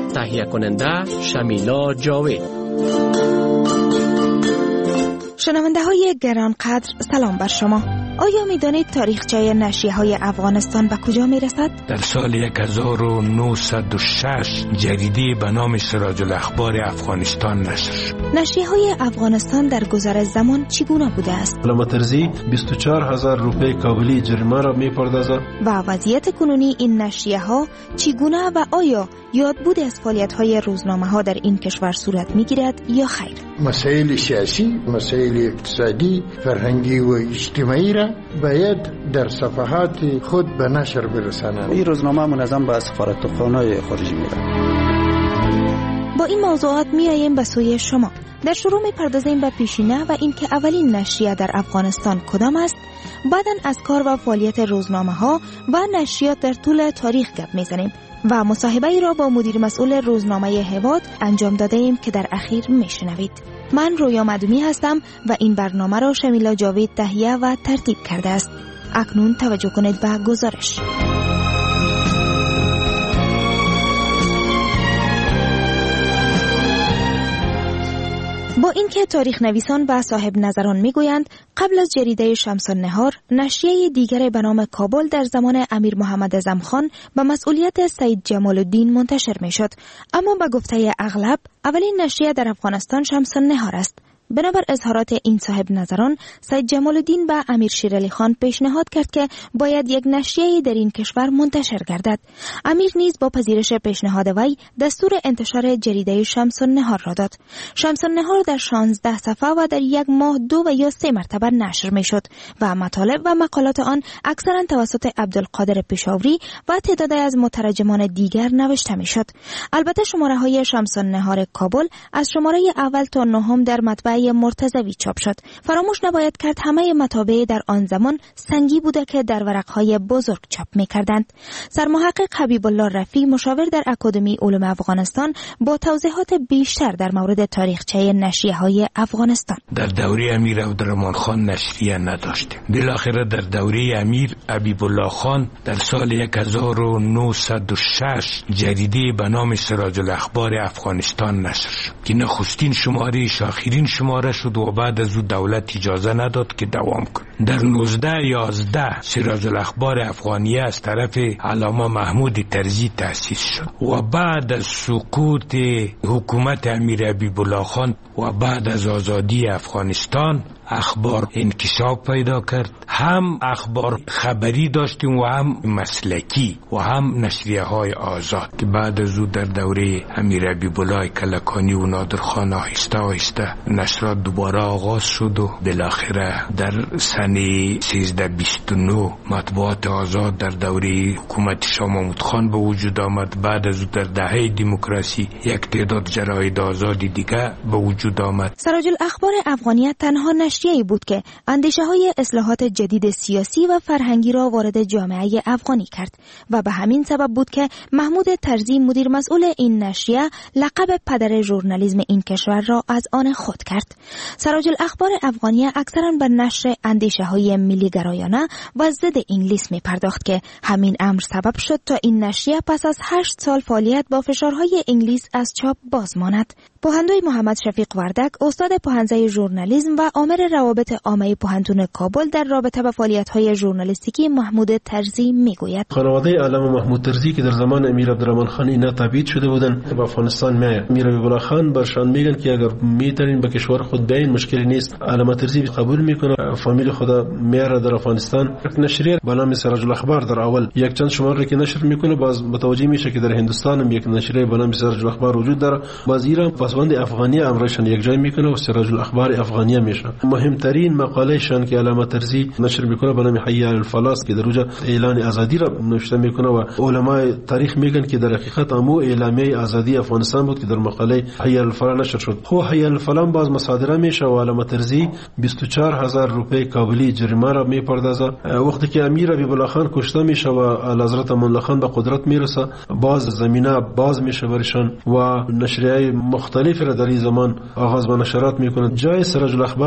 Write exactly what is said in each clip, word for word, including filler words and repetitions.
تهیه کننده شمیلا جاوید. شنونده های گرانقدر سلام بر شما. آیا می دانید تاریخچه نشریه های افغانستان به کجا می رسد؟ در سال هزار و نهصد و شش جریده به نام سراج الاخبار افغانستان نشر شد. نشریه های افغانستان در گذر زمان چگونه بوده است؟ علامه طرزی بیست و چهار هزار روپیه کابلی جریمه را می پردازد. و وضعیت کنونی این نشریه ها چگونه و آیا یادبود از فعالیت های روزنامه ها در این کشور صورت می گیرد یا خیر؟ مسائل سیاسی، مسائل اقتصادی، فرهنگی و اجتماعی را باید در صفحات خود به نشر برسانند. این روزنامه منظم به سفارتخانه‌های خارجی میره. با این موضوعات میاییم به سوی شما. در شروع میپردازیم به پیشینه و اینکه اولین نشریه در افغانستان کدام است. بعداً از کار و فعالیت روزنامه ها و نشریات در طول تاریخ گپ میزنیم و مصاحبه ای را با مدیر مسئول روزنامه هواد انجام داده ایم که در اخیر میشنوید. من رویا مدومی هستم و این برنامه را شمیلا جاوید تهیه و ترتیب کرده است. اکنون توجه کنید به گزارش. با اینکه تاریخ نویسان و صاحب نظران میگویند قبل از جریده شمس النهار نشریه دیگر به نام کابل در زمان امیر محمد اعظم خان به مسئولیت سید جمال الدین منتشر میشد، اما به گفته اغلب اولین نشریه در افغانستان شمس النهار است. بنابر اظهارات این صاحب نظران، سید جمال الدین به امیر شیرعلی خان پیشنهاد کرد که باید یک نشریه در این کشور منتشر گردد. امیر نیز با پذیرش پیشنهاد وی دستور انتشار جریده شمس النهار را داد. شمس النهار در شانزده صفحه و در یک ماه دو و یا سه مرتبه نشر می شد و مطالب و مقالات آن اکثرا توسط عبدالقادر پیشاوری و تعدادی از مترجمان دیگر نوشته می شد. البته شماره های شمس النهار کابل از شماره اول تا نهم در مطبع مرتضوی چاپ شد. فراموش نباید کرد همه مطابع در آن زمان سنگی بوده که در ورقهای بزرگ چاپ می‌کردند. سرمحقق حبیب الله رفیع مشاور در اکادمی علوم افغانستان با توضیحات بیشتر در مورد تاریخچه نشریه‌های افغانستان. در دوره امیر عبدالرحمن خان نشریه نداشتیم. بالاخره در دوره امیر حبیب الله خان در سال هزار و نهصد و شش جریده به نام سراج الاخبار افغانستان نشر شد که نخستین شماره آخرین شماره شد و بعد از او دولت اجازه نداد که دوام کنه. در نوزده یازده سراج الاخبار افغانیه از طرف علامه محمود طرزی تأسیس شد و بعد از سقوط حکومت امیر حبیب الله خان و بعد از آزادی افغانستان اخبار انکشاف پیدا کرد. هم اخبار خبری داشتیم و هم مسلکی و هم نشریه های آزاد که بعد از او در دوره امیر حبیب الله کلکانی و نادر خان آهسته آهسته نشرات دوباره آغاز شد و بالاخره در سنه سیزده بیست و نه مطبوعات آزاد در دوره حکومت شاه محمود خان به وجود آمد. بعد از او در دهه دموکراسی یک تعداد جراید آزادی دیگه به وجود آمد. سراج الاخبار افغانیه تنها نشریه‌ای بود که اندیشه های اصلاحات جدید سیاسی و فرهنگی را وارد جامعه افغانی کرد و به همین سبب بود که محمود طرزی مدیر مسئول این نشریه لقب پدر ژورنالیسم این کشور را از آن خود کرد. سراج الاخبار افغانیه اکثرا به نشر اندیشه های ملی گرایانه و ضد انگلیس می پرداخت که همین امر سبب شد تا این نشریه پس از هشت سال فعالیت با فشارهای انگلیس از چاپ باز ماند. پوهندوی محمد شفیق وردک، استاد پوهنځی ژورنالیسم و آمر روابط عامه پوهنتون کابل در رابطه با فعالیت‌های ژورنالیستیکی محمود طرزی میگوید: خانواده علامه محمود طرزی که در زمان امیر عبدالرحمن خان اینا تبعید شده بودند به افغانستان میآید. امیر حبیب الله خان برشان میگن که اگر میتونین به کشور خود بیاین مشکلی نیست. علامه طرزی قبول میکنه، فامیل خدا میاره در افغانستان. نشریه به نام سراج الاخبار در اول یک چند شماره که نشر میکنه، باز متوجه میشه که در هندوستان هم یک نشریه به نام سراج الاخبار وجود داره. باز ایران پسوند افغانی امرشان یک جای میکنه و سراج الاخبار افغانیه میشه. مهمترین مقاله شان که علامه طرزی نشر میکنه به نام حی علی الفلاح که در اونجا اعلان آزادی را نوشته میکنه و علمای تاریخ میگن که در حقیقت امو اعلامیه آزادی افغانستان بود که در مقاله حی علی الفلاح نشر شد. خو حی علی الفلاح باز مصادره میشه و علامه طرزی بیست و چهار هزار روپیه کابلی جریمه را میپردازه. وقتی که امیر حبیب الله خان کشته میشه و حضرت امان الله خان به قدرت میرسه، باز زمینه باز میشه برشان و نشریه مختلف را در این زمان آغاز به نشرات میکنه. جای سراج الاخبار افغان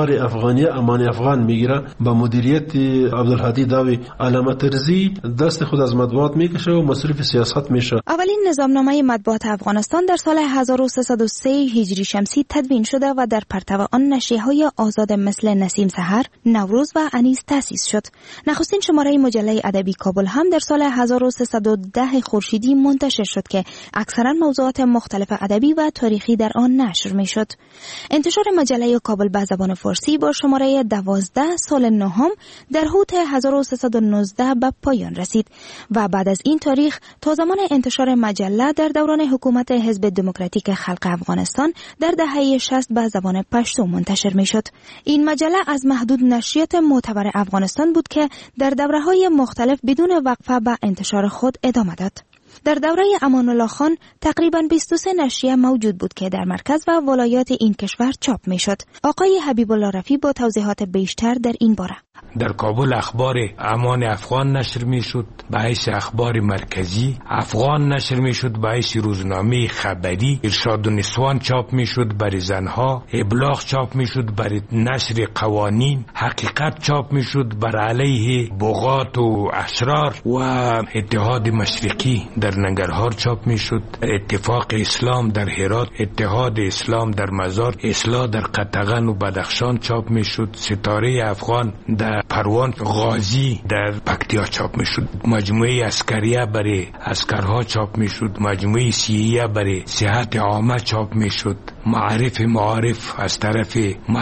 افغانی امان افغان میگیره. با مدیریت عبدالهادی داوی علامت ارزی دست خود از مطبوعات میکشه و مصرف سیاست میشه. اولین نظامنامه مطبوعات افغانستان در سال هزار و سیصد و سه هجری شمسی تدوین شده و در پرتو آن نشریه‌های آزاد مثل نسیم سحر، نوروز و انیس تأسیس شد. نخستین شماره مجله ادبی کابل هم در سال هزار و سیصد و ده خورشیدی منتشر شد که اکثرا موضوعات مختلف ادبی و تاریخی در آن نشر میشد. انتشار مجله کابل به زبان فارسی با شماره دوازده سال نهم در حوت هزار و سیصد و نوزده به پایان رسید و بعد از این تاریخ تا زمان انتشار مجله در دوران حکومت حزب دموکراتیک خلق افغانستان در دهه شصت به زبان پشتو منتشر میشد. این مجله از محدود نشریات معتبر افغانستان بود که در دوره‌های مختلف بدون وقفه به انتشار خود ادامه داد. در دوره امان الله خان تقریباً بیست و سه نشریه موجود بود که در مرکز و ولایات این کشور چاپ میشد. آقای حبیب الله رفی با توضیحات بیشتر در این باره. در کابل اخبار امان افغان نشر می شد به حیث اخبار مرکزی، افغان نشر می شد به حیث روزنامه خبری، ارشاد و نسوان چاپ می شد برای زنها، ابلاغ چاپ می شد برای نشر قوانین، حقیقت چاپ می شد بر علیه بغات و اشرار و اتحاد مشرقی در ننگرهار چاپ می شد، اتفاق اسلام در هرات، اتحاد اسلام در مزار، اصلاح در قطغن و بدخشان چاپ می شد، ستاره افغان در پروان، غازی در پکتیا چاپ می شد، مجموعه عسکریه برای عسکرها چاپ می شد، مجموعه سیهیه برای صحت عامه چاپ می شد، معارف معارف از طرف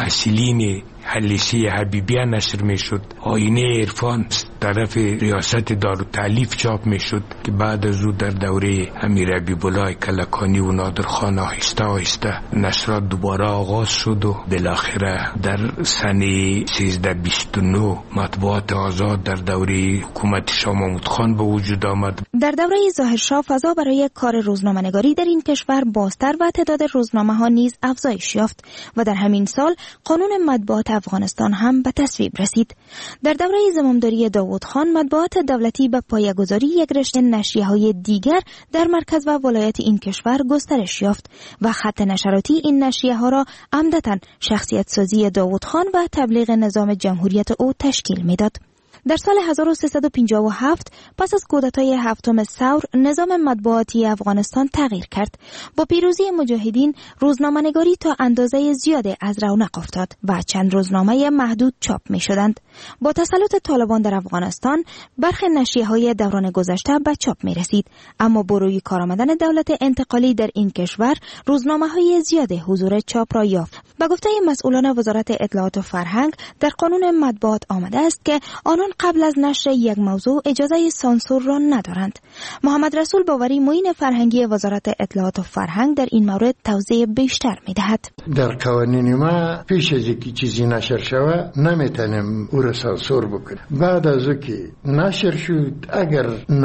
محصلین حلیسی حبیبیه نشر می شد، آینه عرفان طرف ریاست دارالتعلیف چاپ می شد که بعد از او در دوره امیر حبیب الله کلکانی و نادر خان آهسته آهسته نشرات دوباره آغاز شد و بالاخره در سنه سیزده بیست و نه مطبوعات آزاد در دوره حکومت شاه محمود خان به وجود آمد. در دوره ظاهرشاه فضا برای کار روزنامه‌نگاری در این کشور بازتر و تعداد روزنامه ها نیز افزایش یافت و در همین سال قانون مطبوعات افغانستان هم به تصویب رسید. در دوره زمامداری داوود خان مطبوعات دولتی به پایه‌گذاری یک رشته نشریه‌های دیگر در مرکز و ولایت این کشور گسترش یافت و خط نشراتی این نشریه‌ها را عمدتاً شخصیت سازی داوود خان و تبلیغ نظام جمهوریت او تشکیل می‌داد. در سال هزار و سیصد و پنجاه و هفت پس از کودتای هفتم ثور نظام مطبوعاتی افغانستان تغییر کرد. با پیروزی مجاهدین روزنامه‌نگاری تا اندازه زیادی از رونق افتاد و چند روزنامه محدود چاپ می شدند. با تسلط طالبان در افغانستان برخی نشریه‌های دوران گذشته به چاپ می رسید، اما با روی کار آمدن دولت انتقالی در این کشور روزنامه‌های زیادی حضور چاپ را یافت. به گفته مسئولان وزارت اطلاعات و فرهنگ در قانون مطبوعات آمده است که آنان قبل از نشر یک موضوع اجازه سانسور را ندارند. محمد رسول باوری معین فرهنگی وزارت اطلاعات و فرهنگ در این مورد توضیح بیشتر می‌دهد. در قوانین ما پیش از اینکه چیزی نشر شود نمیتونیم او را سانسور بکنیم. بعد از اینکه نشر شد اگر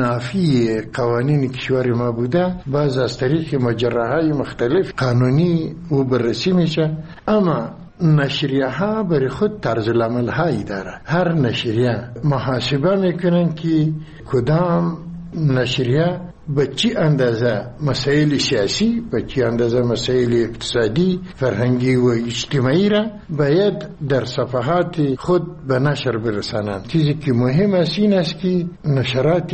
نافی قوانین کشور ما بوده باز از طریق مجراهای مختلف قانونی او بررسی میشه، اما نشریه ها برای خود طرز العمل هایی داره. هر نشریه محاسبه میکنن که کدام نشریه به چی اندازه مسائل سیاسی، به چی اندازه مسائل اقتصادی، فرهنگی و اجتماعی را باید در صفحات خود به نشر برسانند. چیزی که مهم است این است که نشرات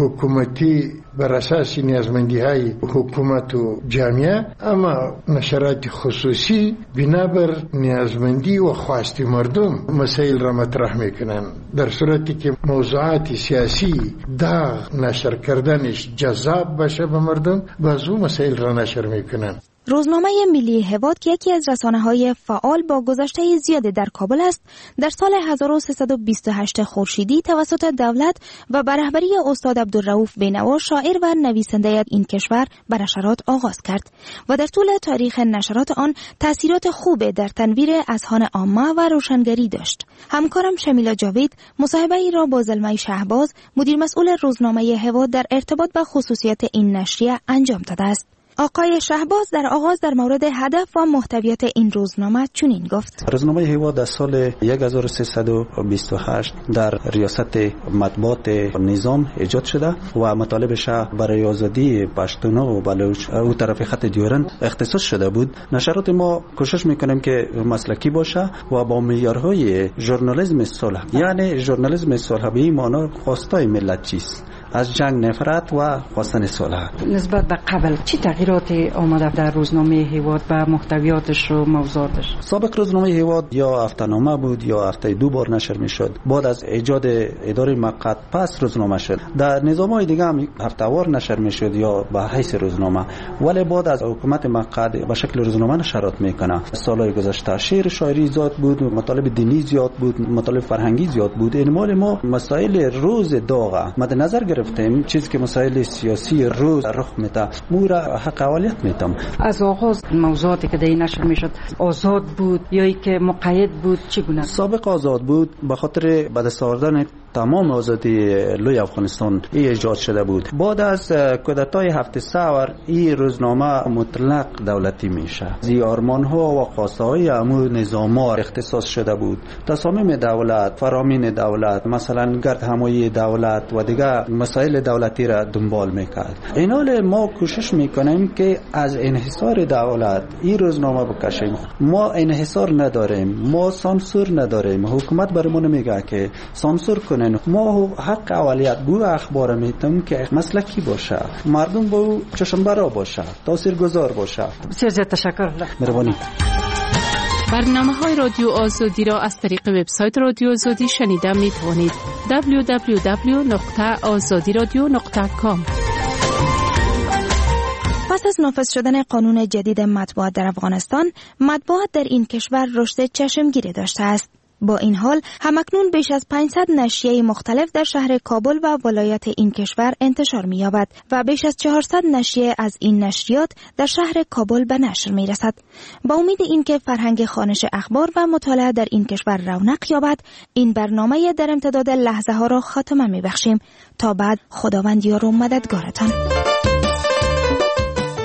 حکومتی بر اساس نیازمندی های حکومت و جامعه، اما نشرات خصوصی بنابر نیازمندی و خواست مردم مسائل را مطرح میکنن، در صورتی که موضوعات سیاسی داغ نشر کردنش جذاب باشه به مردم باز اون مسائل را نشر میکنن. روزنامه ملی هواد که یکی از رسانه‌های فعال با گذشته زیاد در کابل است، در سال هزار و سیصد و بیست و هشت خورشیدی توسط دولت و به رهبری استاد عبدالرؤوف بینوا شاعر و نویسنده این کشور به نشرات آغاز کرد و در طول تاریخ نشرات آن تأثیرات خوب در تنویر اذهان عامه و روشنگری داشت. همکارم شمیلا جاوید مصاحبه‌ای را با زلمه شهباز مدیر مسئول روزنامه هواد در ارتباط با خصوصیات این نشریه انجام داده است. آقای شهباز در آغاز در مورد هدف و محتویات این روزنامه چنین گفت: روزنامه هیواد در سال هزار و سیصد و بیست و هشت در ریاست مطبوعات نظام ایجاد شده و مطالبش برای آزادی پشتونا و بلوچ او طرف خط دیورند اختصاص شده بود. نشرات ما کوشش میکنیم که مسلکی باشه و با معیارهای ژورنالیسم صلح، یعنی ژورنالیسم صلح به این معنی خواستای ملت چیست، از جنگ نفرت و خواستن صلح. نسبت به قبل چه تغییراتی آمده در روزنامه هیواد و محتویاتش و موضوعاتش؟ سابق روزنامه هیواد یا هفته‌نامه بود یا هفته دو بار نشر میشد. بعد از ایجاد اداره مقعد پس روزنامه شد. در نظام‌های دیگه هم هفته‌وار نشر میشد یا به حیث روزنامه، ولی بعد از حکومت مقعد به شکل روزنامه نشرات میکنه. سالهای گذشته شعر شاعری زیاد بود، مطالب دینی زیاد بود، مطالب فرهنگی زیاد بود. این ما مسائل روز داغ مد نظر گرفتیم، چیزی که مسائل سیاسی روز رخ میده مورا حق اولیت میتم. از آغاز موضوعاتی که در نشر میشد آزاد بود یا ای که مقید بود چگونه؟ سابق آزاد بود، به خاطر به دست آوردن تمام آزادی لوی افغانستان ای ایجاد شده بود. بعد از کودتای هفت سور این روزنامه مطلق دولتی میشه. زی آرمان ها و خواسته های امور نظاما اختصاص شده بود. تصامیم دولت، فرامین دولت، مثلا گرد همایی دولت و دیگه مسائل دولتی را دنبال میکرد. این حال ما کوشش میکنیم که از انحصار دولت این روزنامه بکشیم. ما انحصار نداریم، ما سانسور نداریم. حکومت برامون میگه که سانسور کنن. ما حق اولیت گو اخبار میتم که مسلکی باشه، مردم با او چشم برا باشه، تاثیرگذار باشه. بسیار زیاد تشکر. مهربانی. برنامه های رادیو آزادی را از طریق وبسایت رادیو آزادی شنیده می توانید. دبلیو دبلیو دبلیو نقطه آزادی رادیو نقطه کام. پس از نافذ شدن قانون جدید مطبوعات در افغانستان، مطبوعات در این کشور رشد چشمگیری داشته است. با این حال همکنون بیش از پانصد نشریه مختلف در شهر کابل و ولایات این کشور انتشار می‌یابد و بیش از چهارصد نشریه از این نشریات در شهر کابل به نشر می‌رسد. با امید اینکه فرهنگ خوانش اخبار و مطالعه در این کشور رونق یابد، این برنامه در امتداد لحظه ها را خاتمه می‌بخشیم. تا بعد، خداوند یار و مددگارتان.